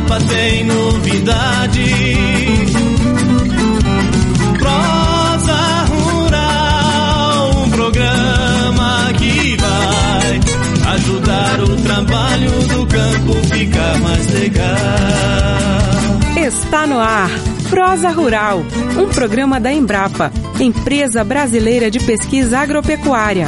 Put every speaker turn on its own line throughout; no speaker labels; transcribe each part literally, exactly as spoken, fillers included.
Embrapa tem novidade. Prosa Rural, um programa que vai ajudar o trabalho do campo ficar mais legal.
Está no ar Prosa Rural, um programa da Embrapa, Empresa Brasileira de Pesquisa Agropecuária.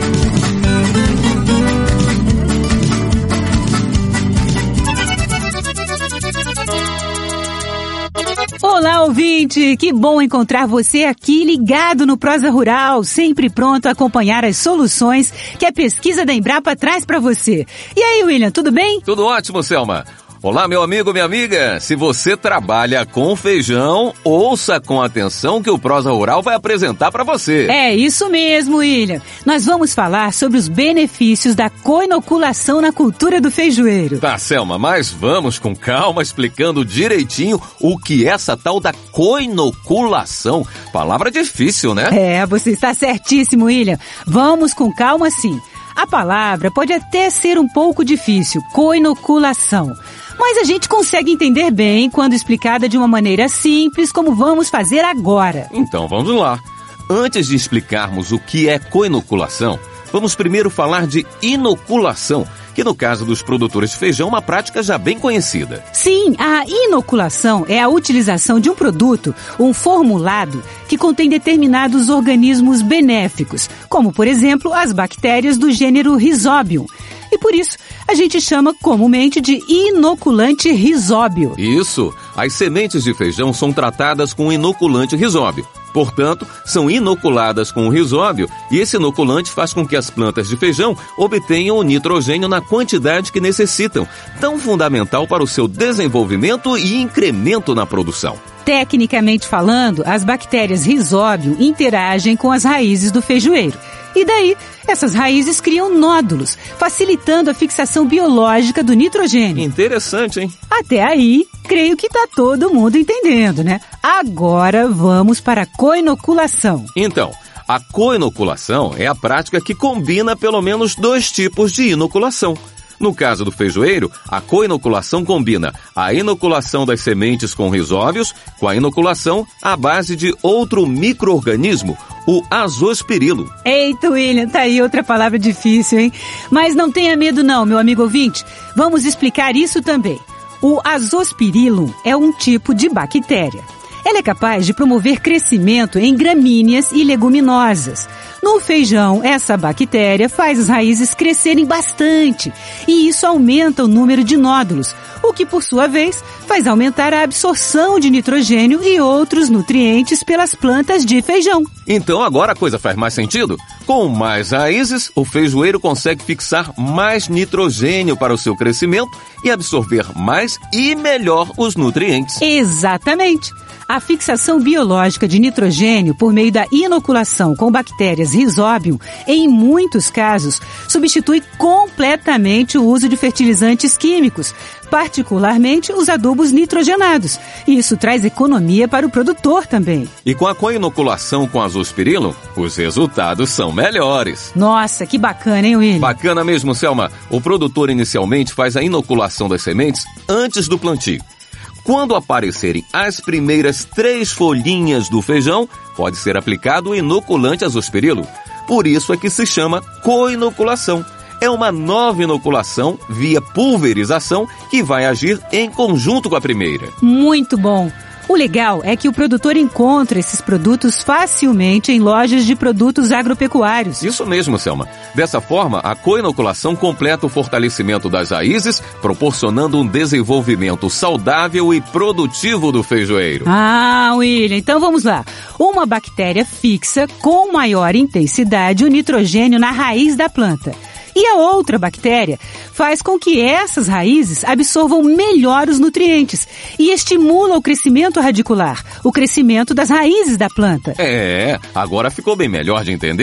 Olá, ouvinte! Que bom encontrar você aqui ligado no Prosa Rural, sempre pronto a acompanhar as soluções que a pesquisa da Embrapa traz para você. E aí, William, tudo bem?
Tudo ótimo, Selma. Olá, meu amigo, minha amiga. Se você trabalha com feijão, ouça com atenção que o Prosa Rural vai apresentar para você.
É isso mesmo, William. Nós vamos falar sobre os benefícios da coinoculação na cultura do feijoeiro.
Tá, Selma, mas vamos com calma explicando direitinho o que é essa tal da coinoculação. Palavra difícil, né?
É, você está certíssimo, William. Vamos com calma, sim. A palavra pode até ser um pouco difícil, coinoculação. Mas a gente consegue entender bem quando explicada de uma maneira simples, como vamos fazer agora.
Então vamos lá. Antes de explicarmos o que é coinoculação, vamos primeiro falar de inoculação, que no caso dos produtores de feijão é uma prática já bem conhecida.
Sim, a inoculação é a utilização de um produto, um formulado, que contém determinados organismos benéficos, como, por exemplo, as bactérias do gênero Rhizobium. E por isso, a gente chama comumente de inoculante Rhizóbio.
Isso! As sementes de feijão são tratadas com inoculante Rhizóbio. Portanto, são inoculadas com o Rhizóbio e esse inoculante faz com que as plantas de feijão obtenham o nitrogênio na quantidade que necessitam, tão fundamental para o seu desenvolvimento e incremento na produção.
Tecnicamente falando, as bactérias Rhizóbio interagem com as raízes do feijoeiro. E daí, essas raízes criam nódulos, facilitando a fixação biológica do nitrogênio.
Interessante, hein?
Até aí, creio que está todo mundo entendendo, né? Agora vamos para a coinoculação.
Então, a coinoculação é a prática que combina pelo menos dois tipos de inoculação. No caso do feijoeiro, a coinoculação combina a inoculação das sementes com rhizóbios com a inoculação à base de outro micro-organismo, o azospirilo.
Eita, William, tá aí outra palavra difícil, hein? Mas não tenha medo não, meu amigo ouvinte. Vamos explicar isso também. O azospirilo é um tipo de bactéria. Ela é capaz de promover crescimento em gramíneas e leguminosas. No feijão, essa bactéria faz as raízes crescerem bastante e isso aumenta o número de nódulos, o que, por sua vez, faz aumentar a absorção de nitrogênio e outros nutrientes pelas plantas de feijão.
Então agora a coisa faz mais sentido? Com mais raízes, o feijoeiro consegue fixar mais nitrogênio para o seu crescimento e absorver mais e melhor os nutrientes.
Exatamente! A fixação biológica de nitrogênio por meio da inoculação com bactérias Rhizobium, em muitos casos, substitui completamente o uso de fertilizantes químicos, particularmente os adubos nitrogenados. E isso traz economia para o produtor também.
E com a coinoculação com azospirilo, os resultados são melhores.
Nossa, que bacana, hein, William?
Bacana mesmo, Selma. O produtor inicialmente faz a inoculação das sementes antes do plantio. Quando aparecerem as primeiras três folhinhas do feijão, pode ser aplicado o inoculante azospirilo. Por isso é que se chama coinoculação. É uma nova inoculação via pulverização que vai agir em conjunto com a primeira.
Muito bom! O legal é que o produtor encontra esses produtos facilmente em lojas de produtos agropecuários.
Isso mesmo, Selma. Dessa forma, a coinoculação completa o fortalecimento das raízes, proporcionando um desenvolvimento saudável e produtivo do feijoeiro.
Ah, William, então vamos lá. Uma bactéria fixa com maior intensidade o nitrogênio na raiz da planta. E a outra bactéria faz com que essas raízes absorvam melhor os nutrientes e estimula o crescimento radicular, o crescimento das raízes da planta.
É, agora ficou bem melhor de entender.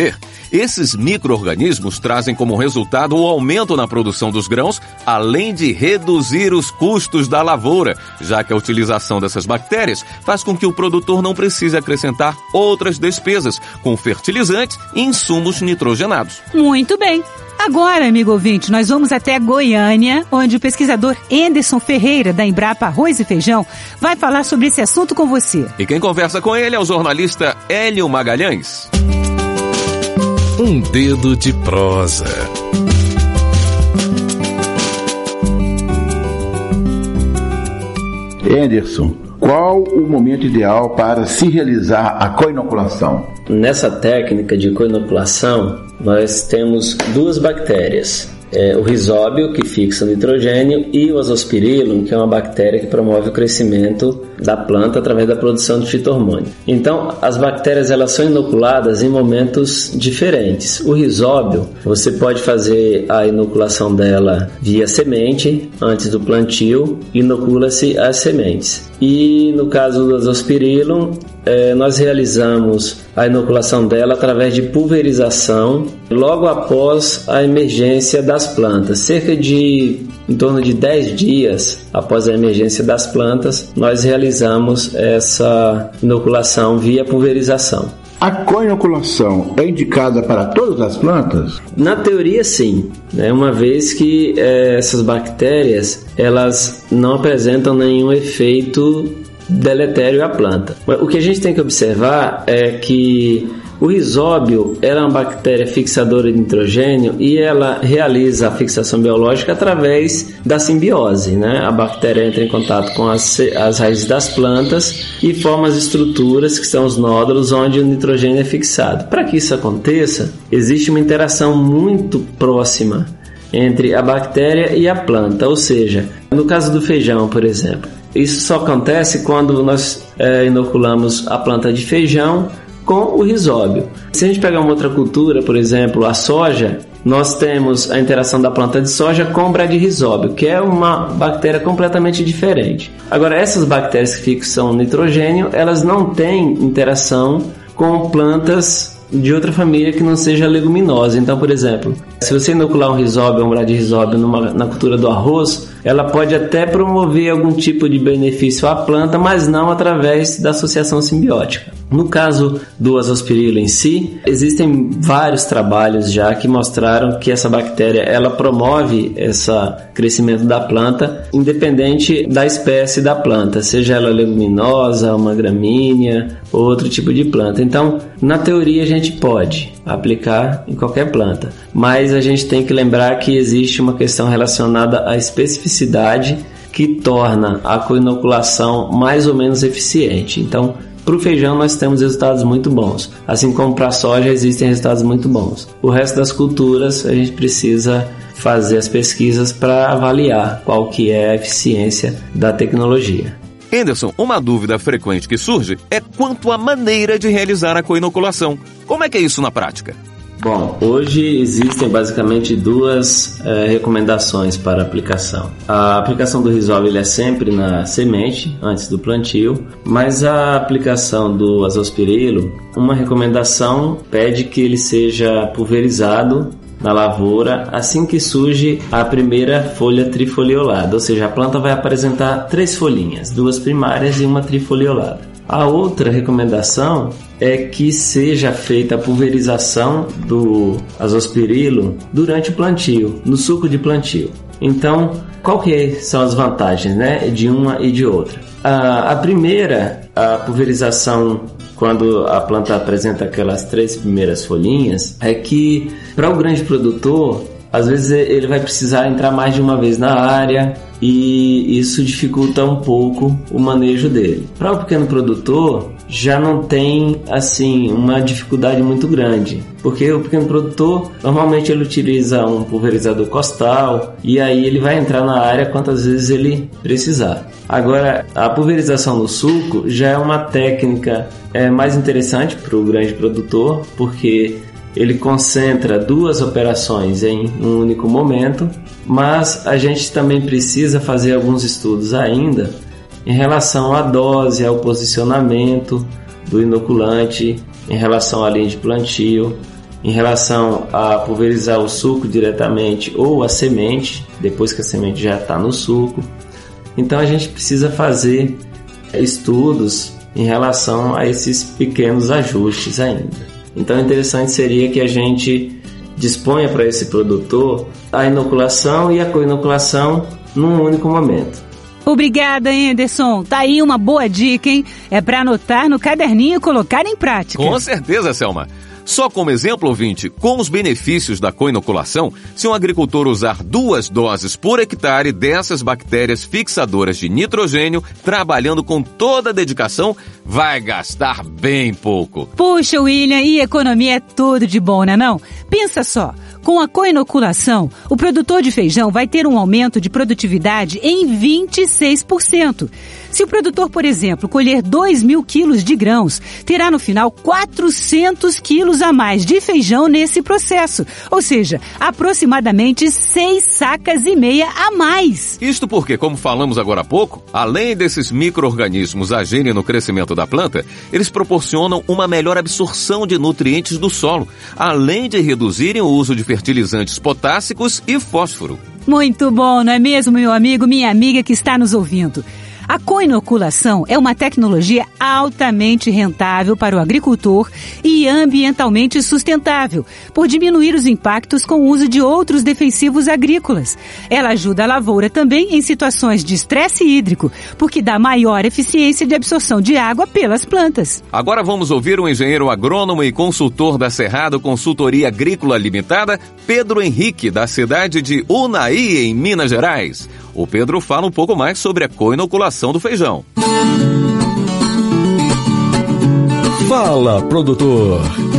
Esses micro-organismos trazem como resultado o aumento na produção dos grãos, além de reduzir os custos da lavoura, já que a utilização dessas bactérias faz com que o produtor não precise acrescentar outras despesas, com fertilizantes e insumos nitrogenados.
Muito bem. Agora, amigo ouvinte, nós vamos até Goiânia, onde o pesquisador Enderson Ferreira, da Embrapa Arroz e Feijão, vai falar sobre esse assunto com você.
E quem conversa com ele é o jornalista Hélio Magalhães.
Um dedo de prosa.
Enderson, qual o momento ideal para se realizar a coinoculação?
Nessa técnica de coinoculação, nós temos duas bactérias. É, o risóbio, que fixa o nitrogênio, e o azospirillum, que é uma bactéria que promove o crescimento da planta através da produção de fito-hormônio. Então, as bactérias elas são inoculadas em momentos diferentes. O risóbio, você pode fazer a inoculação dela via semente, antes do plantio, inocula-se as sementes. E no caso do azospirillum, é, nós realizamos a inoculação dela através de pulverização logo após a emergência das plantas. Cerca de em torno de dez dias após a emergência das plantas, nós realizamos essa inoculação via pulverização.
A coinoculação é indicada para todas as plantas?
Na teoria, sim, né? Uma vez que é, essas bactérias elas não apresentam nenhum efeito deletério à planta. O que a gente tem que observar é que o risóbio é uma bactéria fixadora de nitrogênio e ela realiza a fixação biológica através da simbiose, né? A bactéria entra em contato com as, as raízes das plantas e forma as estruturas, que são os nódulos, onde o nitrogênio é fixado. Para que isso aconteça, existe uma interação muito próxima entre a bactéria e a planta, ou seja, no caso do feijão, por exemplo, isso só acontece quando nós é, inoculamos a planta de feijão com o risóbio. Se a gente pegar uma outra cultura, por exemplo, a soja, nós temos a interação da planta de soja com o bradyrhizóbio, que é uma bactéria completamente diferente. Agora, essas bactérias que fixam nitrogênio, elas não têm interação com plantas de outra família que não seja leguminosa. Então, por exemplo, se você inocular um risóbio ou um bradyrhizóbio numa, na cultura do arroz, ela pode até promover algum tipo de benefício à planta, mas não através da associação simbiótica. No caso do azospirillum em si, existem vários trabalhos já que mostraram que essa bactéria ela promove esse crescimento da planta, independente da espécie da planta, seja ela leguminosa, uma gramínea ou outro tipo de planta. Então, na teoria, a gente pode aplicar em qualquer planta, mas a gente tem que lembrar que existe uma questão relacionada à especificidade que torna a coinoculação mais ou menos eficiente. Então, para o feijão nós temos resultados muito bons, assim como para a soja existem resultados muito bons. O resto das culturas a gente precisa fazer as pesquisas para avaliar qual que é a eficiência da tecnologia.
Enderson, uma dúvida frequente que surge é quanto à maneira de realizar a coinoculação. Como é que é isso na prática?
Bom, hoje existem basicamente duas é, recomendações para aplicação. A aplicação do risóbio é sempre na semente, antes do plantio, mas a aplicação do azospirillum, uma recomendação pede que ele seja pulverizado na lavoura assim que surge a primeira folha trifoliolada, ou seja, a planta vai apresentar três folhinhas, duas primárias e uma trifoliolada. A outra recomendação é que seja feita a pulverização do azospirillum durante o plantio, no suco de plantio. Então, qual que são as vantagens, né, de uma e de outra? A, a primeira, a pulverização quando a planta apresenta aquelas três primeiras folhinhas, é que para o grande produtor, às vezes ele vai precisar entrar mais de uma vez na área e isso dificulta um pouco o manejo dele. Para o pequeno produtor, já não tem assim uma dificuldade muito grande, porque o pequeno produtor normalmente ele utiliza um pulverizador costal e aí ele vai entrar na área quantas vezes ele precisar. Agora, a pulverização no suco já é uma técnica é, mais interessante para o grande produtor, porque ele concentra duas operações em um único momento, mas a gente também precisa fazer alguns estudos ainda em relação à dose, ao posicionamento do inoculante, em relação à linha de plantio. em relação a pulverizar o suco diretamente ou a semente, depois que a semente já está no suco. Então a gente precisa fazer estudos em relação a esses pequenos ajustes ainda. Então interessante seria que a gente disponha para esse produtor a inoculação e a co-inoculação num único momento.
Obrigada, Anderson. Tá aí uma boa dica, hein? É para anotar no caderninho e colocar em prática.
Com certeza, Selma. Só como exemplo, ouvinte, com os benefícios da co-inoculação, se um agricultor usar duas doses por hectare dessas bactérias fixadoras de nitrogênio, trabalhando com toda a dedicação, vai gastar bem pouco.
Puxa, William, e economia é tudo de bom, né não? Pensa só, com a co-inoculação, o produtor de feijão vai ter um aumento de produtividade em vinte e seis por cento. Se o produtor, por exemplo, colher dois mil quilos de grãos, terá no final quatrocentos quilos a mais de feijão nesse processo. Ou seja, aproximadamente seis sacas e meia a mais.
Isto porque, como falamos agora há pouco, além desses micro-organismos agirem no crescimento da planta, eles proporcionam uma melhor absorção de nutrientes do solo, além de reduzirem o uso de fertilizantes potássicos e fósforo.
Muito bom, não é mesmo, meu amigo, minha amiga que está nos ouvindo? A co-inoculação é uma tecnologia altamente rentável para o agricultor e ambientalmente sustentável, por diminuir os impactos com o uso de outros defensivos agrícolas. Ela ajuda a lavoura também em situações de estresse hídrico, porque dá maior eficiência de absorção de água pelas plantas.
Agora vamos ouvir o engenheiro agrônomo e consultor da Cerrado Consultoria Agrícola Limitada, Pedro Henrique, da cidade de Unai, em Minas Gerais. O Pedro fala um pouco mais sobre a co-inoculação do feijão.
Fala, produtor!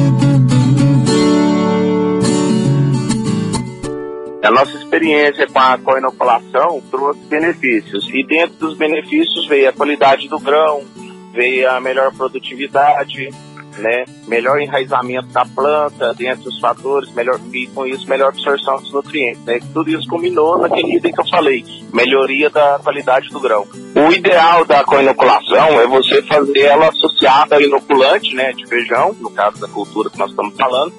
A nossa experiência com a co-inoculação trouxe benefícios. E dentro dos benefícios veio a qualidade do grão, veio a melhor produtividade, né? Melhor enraizamento da planta, dentre os fatores, melhor, e com isso melhor absorção dos nutrientes, né? Tudo isso combinou naquele item que eu falei, melhoria da qualidade do grão. O ideal da co-inoculação é você fazer ela associada ao inoculante, né, de feijão, no caso da cultura que nós estamos falando,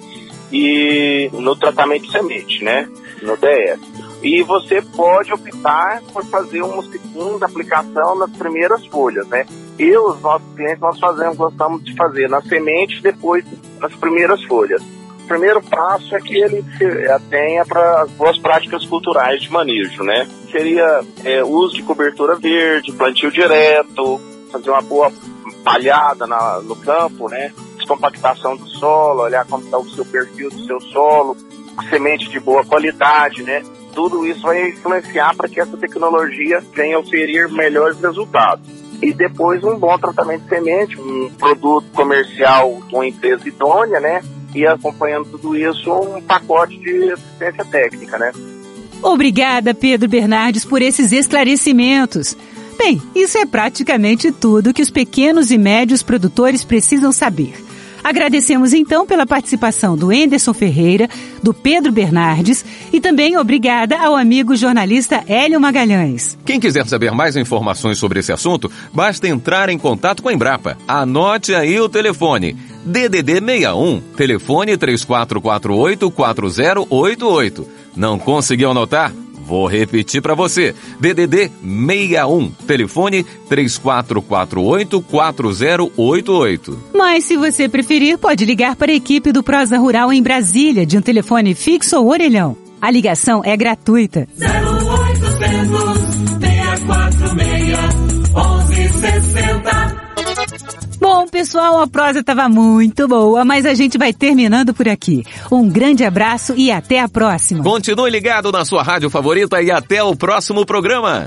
e no tratamento de semente, né, no D S. E você pode optar por fazer uma segunda aplicação nas primeiras folhas, né? E os nossos clientes, nós fazemos, gostamos de fazer na semente, depois nas primeiras folhas. O primeiro passo é que ele tenha para as boas práticas culturais de manejo, né? Seria é, uso de cobertura verde, plantio direto, fazer uma boa palhada na, no campo, né? Descompactação do solo, olhar como está o seu perfil do seu solo, semente de boa qualidade, né? Tudo isso vai influenciar para que essa tecnologia venha oferir melhores resultados. E depois um bom tratamento de semente, um produto comercial de uma empresa idônea, né? E acompanhando tudo isso, um pacote de assistência técnica, né?
Obrigada, Pedro Bernardes, por esses esclarecimentos. Bem, isso é praticamente tudo que os pequenos e médios produtores precisam saber. Agradecemos então pela participação do Anderson Ferreira, do Pedro Bernardes e também obrigada ao amigo jornalista Hélio Magalhães.
Quem quiser saber mais informações sobre esse assunto, basta entrar em contato com a Embrapa. Anote aí o telefone. D D D sessenta e um, telefone três quatro quatro oito, quatro zero oito oito. Não conseguiu anotar? Vou repetir para você. D D D sessenta e um, telefone três quatro quatro oito, quatro zero oito oito.
Mas se você preferir, pode ligar para a equipe do Prosa Rural em Brasília, de um telefone fixo ou orelhão. A ligação é gratuita.
zero oitocentos, seis quatro seis, onze sessenta.
Bom, pessoal, a prosa estava muito boa, mas a gente vai terminando por aqui. Um grande abraço e até a próxima.
Continue ligado na sua rádio favorita e até o próximo programa.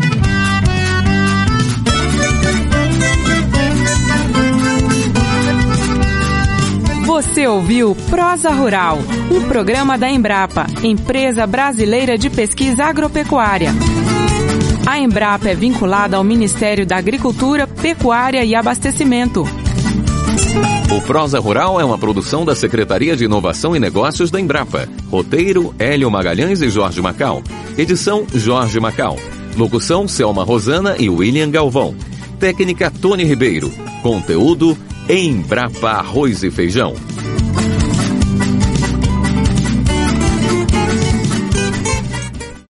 Você ouviu Prosa Rural, um programa da Embrapa, Empresa Brasileira de Pesquisa Agropecuária. A Embrapa é vinculada ao Ministério da Agricultura, Pecuária e Abastecimento.
O Prosa Rural é uma produção da Secretaria de Inovação e Negócios da Embrapa. Roteiro, Hélio Magalhães e Jorge Macau. Edição, Jorge Macau. Locução, Selma Rosana e William Galvão. Técnica, Tony Ribeiro. Conteúdo, Embrapa Arroz e Feijão.